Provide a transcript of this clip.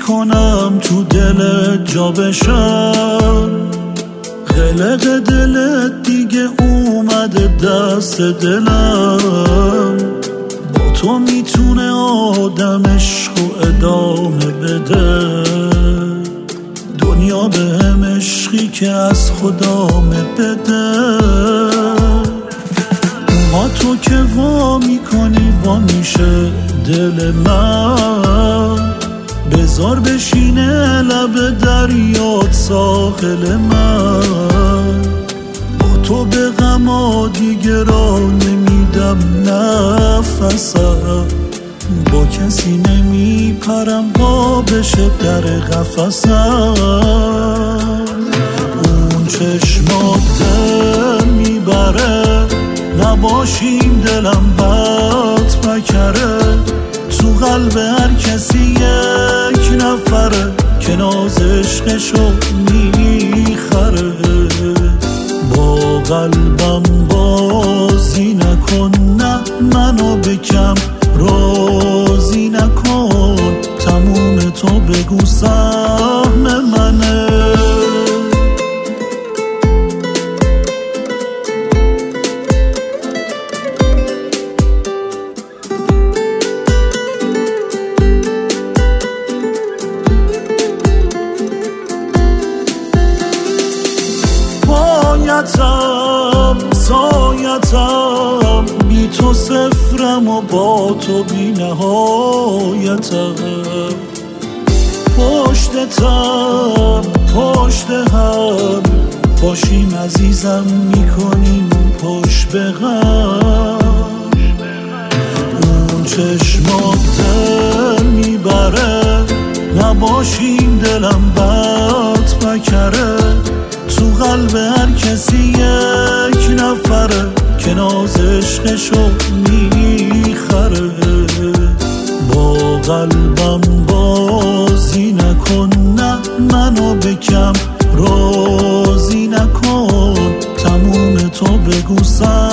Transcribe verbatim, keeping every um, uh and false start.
کنم تو دلت جا بشم، قلق دلت دیگه اومده دست دلم. با تو میتونه آدم عشق و ادامه بده، دنیا به هم عشقی که از خدامه بده. ما تو که وا میکنی وا میشه دل من، بذار بشینه لب دریات ساحل من. با تو به غما دیگه را نمیدم نفسم، با کسی نمیپرم وا بشه در قفسم. اون چشمات دل میبره، نباشیم دلم بد بکره. تو قلب هر کسی یک نفره که ناز عشقشو میخره. با قلبم بازی نکن، نه منو بکم راضی نکن. تموم تو بگو سهم منه. سایتم بی تو صفرم و با تو بی نهایتم. پشتتم پشت هم باشیم عزیزم، میکنیم پشت به غم. اون چشمات دل میبره، نباشیم دلم بد بکره. تو قلب هر کسی یک نفره که ناز عشقشو میخره. با قلبم بازی نکن، نه منو بکم راضی نکن. تموم تو بگو سر